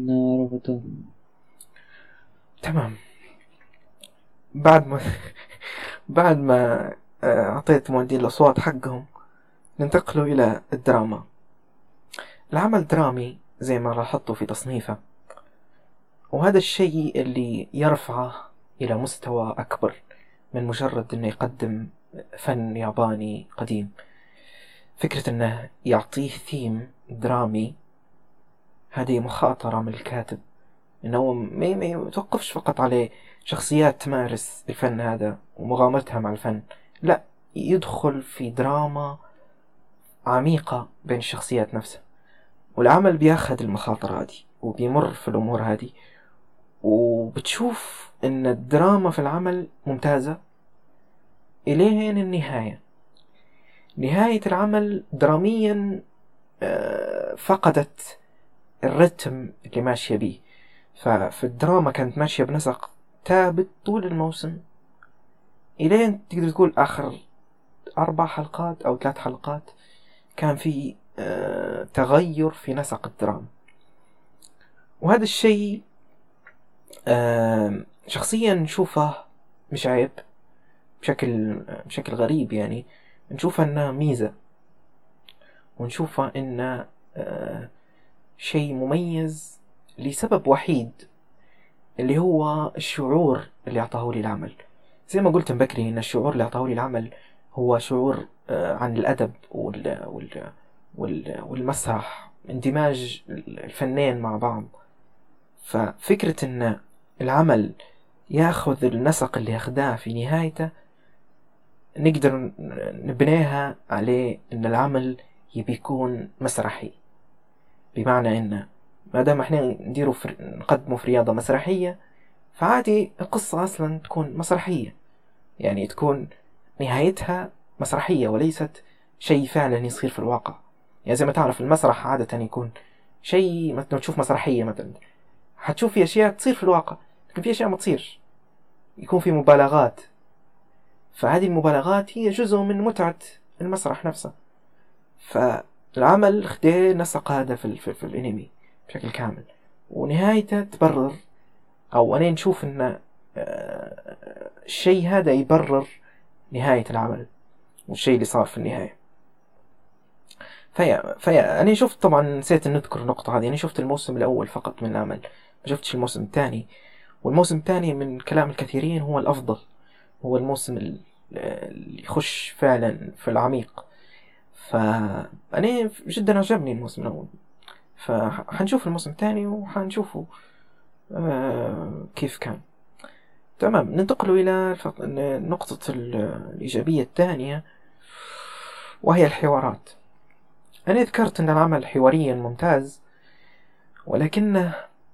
تمام. بعد ما أعطيت مؤدين الأصوات حقهم، ننتقل إلى الدراما. العمل درامي زي ما لاحظتوا في تصنيفه، وهذا الشيء اللي يرفعه إلى مستوى أكبر من مجرد أنه يقدم فن ياباني قديم. فكرة أنه يعطيه ثيم درامي، هذه مخاطرة من الكاتب، أنه ما يتوقفش فقط على شخصيات تمارس الفن هذا ومغامرتها مع الفن، لا، يدخل في دراما عميقة بين الشخصيات نفسها. والعمل بياخد المخاطر هذه وبيمر في الأمور هذه، وبتشوف أن الدراما في العمل ممتازة إلين النهاية. نهاية العمل دراميا فقدت الرتم اللي ماشية به. ففي الدراما كانت ماشية بنسق ثابت طول الموسم، إلين تقدر تقول آخر 4 حلقات أو 3 حلقات كان في تغير في نسق الدراما. وهذا الشيء شخصيا نشوفه مش عيب، بشكل غريب. يعني نشوفه إنه ميزة، ونشوفه إنه شيء مميز لسبب وحيد، اللي هو الشعور اللي أعطاه لي العمل. زي ما قلت من بكري إن الشعور اللي أعطاه لي العمل هو شعور عن الأدب والمسرح، اندماج الفنين مع بعض. ففكرة إن العمل ياخذ النسق اللي أخداه في نهايته، نقدر نبنيها عليه إن العمل يبي يكون مسرحي، بمعنى إن ما دام إحنا نقدمه في رياضة مسرحية، فعادي القصة أصلا تكون مسرحية، يعني تكون نهايتها مسرحية وليست شيء فعلا يصير في الواقع. يعني زي ما تعرف المسرح عادة يكون شيء، مثلا تشوف مسرحية مثلا حتشوف في أشياء تصير في الواقع، لكن في أشياء ما تصير، يكون في مبالغات. فهذه المبالغات هي جزء من متعة المسرح نفسه. فالعمل خدي نسق هذا في الانمي بشكل كامل، ونهايته تبرر، او انا نشوف ان الشيء هذا يبرر نهاية العمل والشيء اللي صار في النهاية. فيا انا شفت، طبعا نسيت ان نذكر النقطة هذه، انا شفت الموسم الاول فقط من العمل، ما شفتش الموسم الثاني. والموسم الثاني من كلام الكثيرين هو الافضل، هو الموسم اللي يخش فعلا في العميق. فأنا جدا عجبني الموسم الأول، فحنشوف الموسم الثاني وحنشوفه كيف كان. تمام، ننتقل إلى نقطة الإيجابية الثانية، وهي الحوارات. أنا ذكرت أن العمل حواريا ممتاز، ولكنه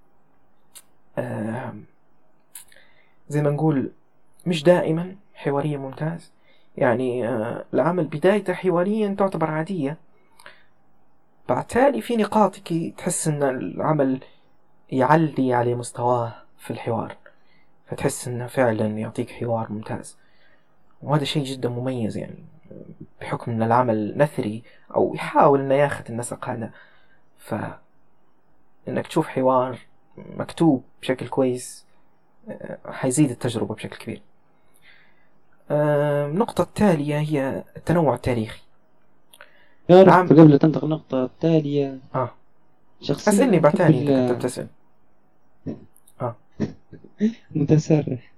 زي ما نقول مش دائما حواريا ممتاز. يعني العمل بدايته حواريا تعتبر عادية، بعتالي في نقاط تحس ان العمل يعلي على مستواه في الحوار، فتحس انه فعلا يعطيك حوار ممتاز. وهذا شيء جدا مميز، يعني بحكم ان العمل نثري او يحاول انه ياخذ النسق هذا، فانك تشوف حوار مكتوب بشكل كويس حيزيد التجربة بشكل كبير. النقطة التالية هي التنوع التاريخي. يعرف قبل تنتقل النقطة التالية، شخصيا أسألني بعتاني أنت بتسأل. متسرح.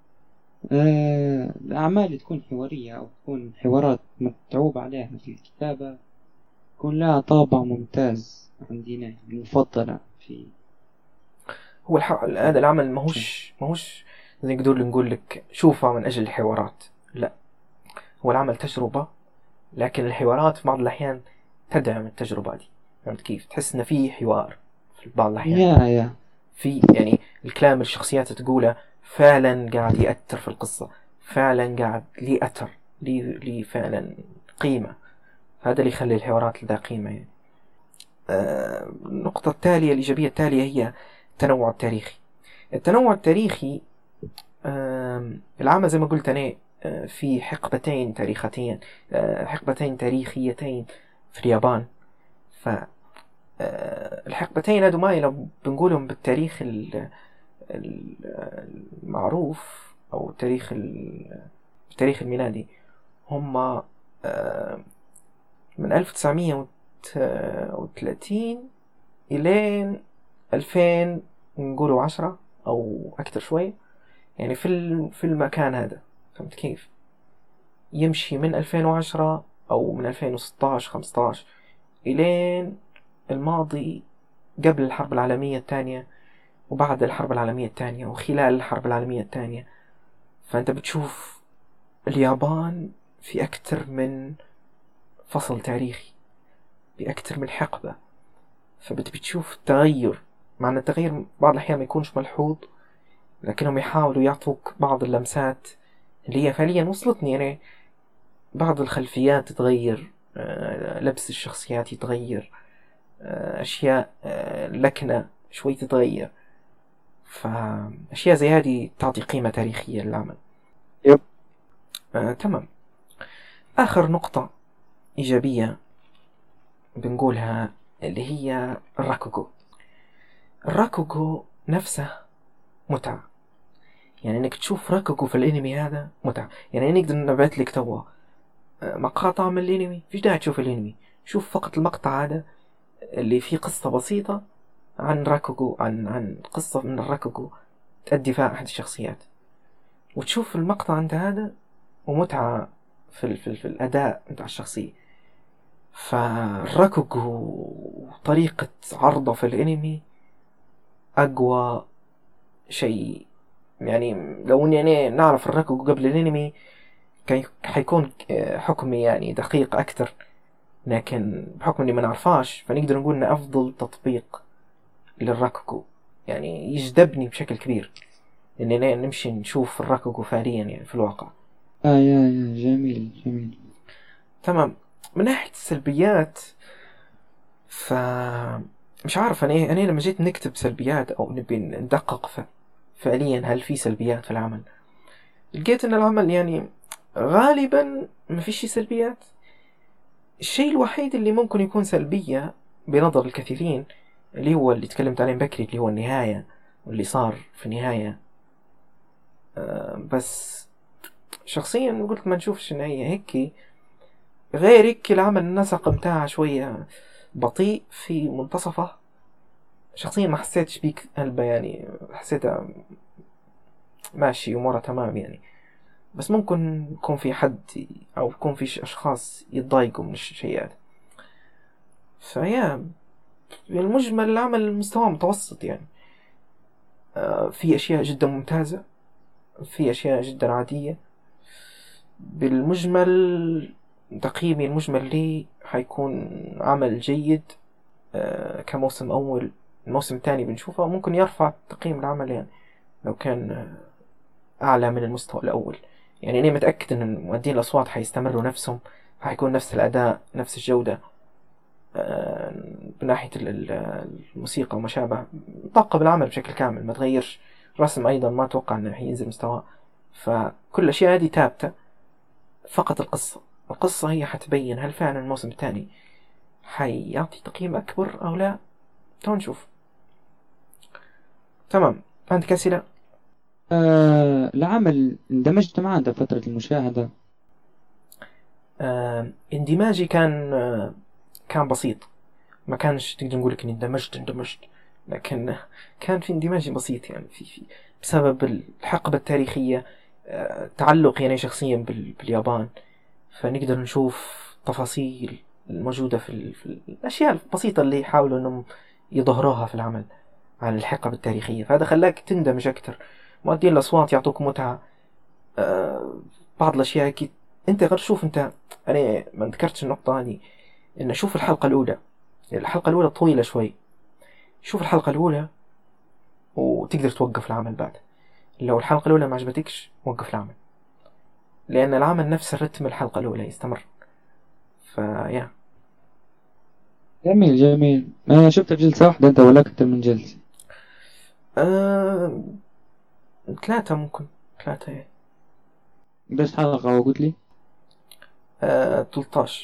الأعمال اللي تكون حوارية أو تكون حوارات متعوب عليها في الكتابة يكون لها طابع ممتاز، عندنا المفضلة في هو هذا العمل ماهوش زي نقول لك شوفها من أجل الحوارات، لا، هو العمل تجربة، لكن الحوارات في بعض الأحيان تدعم التجربة دي. فهمت كيف؟ تحس إن في حوار في بعض الأحيان، في يعني الكلام الشخصيات تقوله فعلا قاعد يأثر في القصة، فعلا قاعد لي أثر، لي فعلا قيمة. هذا اللي يخلي الحوارات لها قيمة يعني. النقطة التالية، الإيجابية التالية، هي التنوع التاريخي. التنوع التاريخي، العمل زي ما قلت أنا في حقبتين تاريخيتين في اليابان. الحقبتين هذو ما بنقولهم بالتاريخ المعروف أو التاريخ الميلادي، هم من 1930 إلى 2000 نقولوا 10 أو أكثر شوي، يعني في المكان هذا. فهمت كيف؟ يمشي من 2010 أو من 2016-15 إلى الماضي، قبل الحرب العالمية الثانية وبعد الحرب العالمية الثانية وخلال الحرب العالمية الثانية. فأنت بتشوف اليابان في أكثر من فصل تاريخي، بأكثر من حقبة، فبتشوف التغير. مع أن التغير بعض الأحيان ما يكونش ملحوظ، لكنهم يحاولوا يعطوك بعض اللمسات اللي هي فعليا وصلتني. يعني بعض الخلفيات تتغير، لبس الشخصيات يتغير، أشياء لكنة شوي تتغير، فأشياء زي هذه تعطي قيمة تاريخية للعمل. تمام. آخر نقطة إيجابية بنقولها اللي هي الراكوغو نفسه متعة. يعني انك تشوف راكوغو في الانمي هذا متعة. يعني نقدر نبعث لك توا مقاطع من الانمي، فيش داعي تشوف الانمي، شوف فقط المقطع هذا اللي فيه قصة بسيطة عن راكوغو، عن قصة من الراكوغو تأدي فيها أحد الشخصيات، وتشوف المقطع عند هذا ومتعة في الأداء بتاع الشخصية. فالراكوغو وطريقة عرضه في الأنمي أقوى شيء. يعني لو إني أنا نعرف الراكوغو قبل الأنمي كان حيكون حكمي يعني دقيق أكتر، لكن بحكم إني ما نعرفاش فنقدر نقول إن أفضل تطبيق للراكوغو يعني يجذبني بشكل كبير إننا نمشي نشوف الراكوغو فعليا يعني في الواقع. يا جميل جميل. تمام. من ناحية السلبيات مش عارف أنا لما جيت نكتب سلبيات أو نبي ندقق فعليا هل في سلبيات في العمل، لقيت إن العمل يعني غالبا ما فيش سلبيات. الشيء الوحيد اللي ممكن يكون سلبية بنظر الكثيرين اللي هو اللي تكلمت عليه بكري، اللي هو النهاية واللي صار في النهاية. بس شخصيا قلت ما نشوفش النهاية هيك، غير هيك العمل النسق متاعه شوية بطيء في منتصفه. شخصيا ما حسيتش بيك قلبه، يعني حسيتها ماشي أموره تمام يعني. بس ممكن يكون في حد أو يكون في أشخاص يتضايقوا من الشيء هذا. فيا المجمل العمل مستوى متوسط يعني. في أشياء جدا ممتازة، في أشياء جدا عادية. بالمجمل تقييمي المجمل لي حيكون عمل جيد كموسم أول. الموسم الثاني بنشوفه ممكن يرفع تقييم العمل يعني لو كان أعلى من المستوى الأول. يعني أنا متأكد أن مؤدين الأصوات حيستمروا نفسهم، حيكون نفس الأداء نفس الجودة بناحية الموسيقى وما شابه. طاقة العمل بشكل كامل ما تغيرش. رسم أيضا ما أتوقع أنه حينزل مستوى. فكل الأشياء هذه ثابتة، فقط القصة هي حتبين هل فعلا الموسم الثاني حيعطي تقييم أكبر أو لا. تعالوا نشوف. تمام. عندك أسئلة؟ العمل اندمجت معه عند فترة المشاهدة. اندماجي كان بسيط، ما كانش تقدر نقولك إني اندمجت، لكن كان في اندماج بسيط يعني في بسبب الحقبة التاريخية. تعلق يعني شخصيا باليابان، فنقدر نشوف تفاصيل الموجودة في الأشياء البسيطة اللي يحاولوا أنهم يظهروها في العمل عن الحقبة التاريخية. فهذا خلاك تندمج أكتر. مؤدين الأصوات يعطوك متعة. بعض الأشياء أكيد أنت غير شوف أنا ما ذكرتش النقطة هذه، إن شوف الحلقة الأولى طويلة شوي. شوف الحلقة الأولى وتقدر توقف العمل بعد. لو الحلقة الأولى ما عجبتكش وقف العمل، لأن العمل نفس الرتم الحلقة الأولى يستمر. فيا جميل. شفت جلسة واحدة أنت ولا أكثر من جلسة؟ 3 ممكن 3 يعني. بس حلقة وقلت لي 13.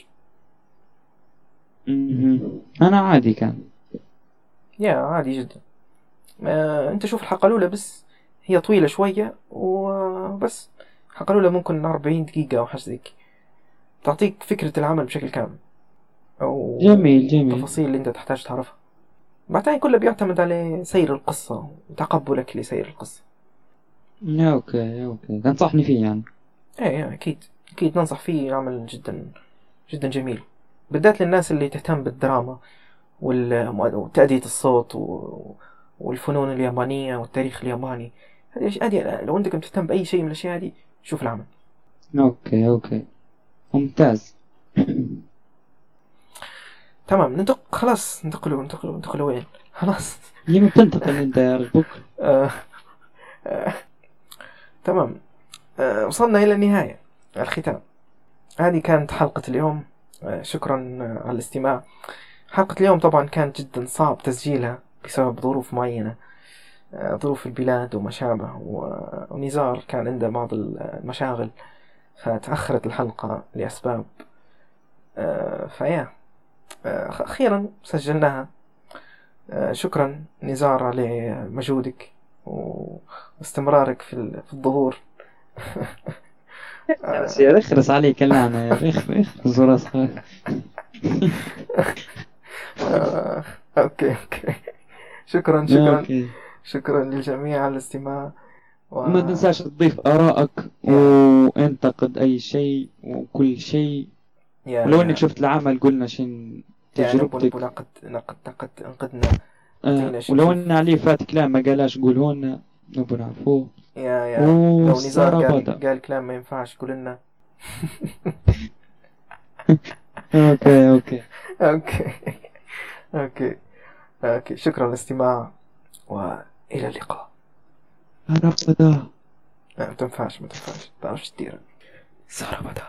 أنا عادي كان. يا عادي جدا. أنت شوف الحلقة الأولى بس هي طويلة شوية وبس. الحلقة الأولى ممكن 40 دقيقة أو حاجة زيك، تعطيك فكرة العمل بشكل كامل أو جميل. التفاصيل اللي أنت تحتاج تعرفها. بعدين كله بيعتمد على سير القصة وتقبلك لسير القصة. اوكي تنصحني فيه يعني؟ ايه اكيد ننصح فيه. عمل جدا جدا جميل، بالذات للناس اللي تهتم بالدراما وتأدية الصوت والفنون اليابانية والتاريخ الياباني. هذه لو انت كنت تهتم بأي شيء من الأشياء هذه شوف العمل. اوكي ممتاز. تمام. خلاص ننتقل وين؟ خلاص ليه بتنتقل انت يا ربك؟ تمام. وصلنا إلى النهاية، الختام. هذه كانت حلقة اليوم. شكرا على الاستماع. حلقة اليوم طبعا كانت جدا صعب تسجيلها بسبب ظروف معينة، ظروف البلاد وما شابه، ونزار كان عنده بعض المشاغل فتأخرت الحلقة لأسباب. فيا أخيرا سجلناها. شكرا نزار على مجهودك واستمرارك في الظهور. بس يرخص عليك اللعنة يا رخ زراس. اوكي. شكرا للجميع على الاستماع. وما تنساش تضيف آرائك يا وانتقد أي شيء وكل شيء. يا ولو يا إنك شفت العمل قلنا شن يا نبو تجربتك. نقد انقدنا. اعطينا شي ولو شوف. إن عليه فات كلام ما قالهاش قوله لنا نبو نعرفوه. يا لو نزار والسرابطة. قال كلام ما ينفعش قول لنا. اوكي اوكي اوكي اوكي، شكرا للاستماع والى اللقاء. سرابطة. لا ما تنفعش تعرفش تدير. ساربدا.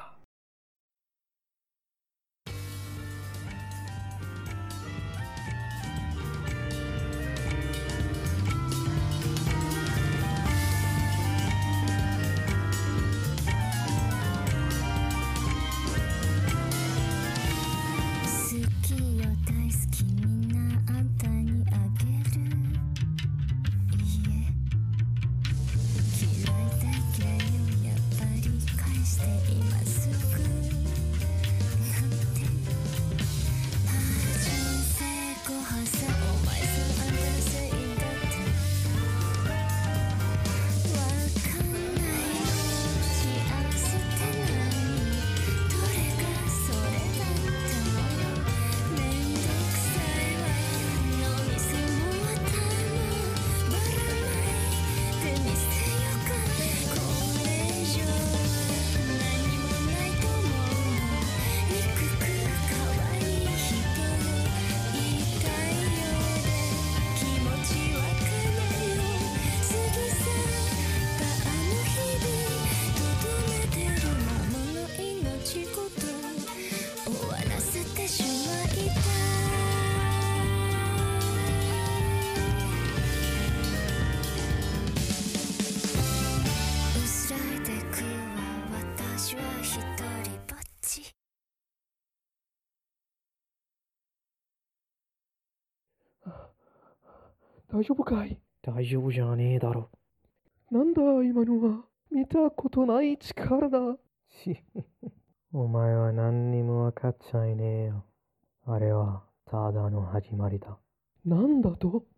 大丈夫かい？大丈夫じゃねえだろ。なんだ今のは。見たことない力だ。お前は何にもわかっちゃいねえよ。あれはただの始まりだ。なんだと？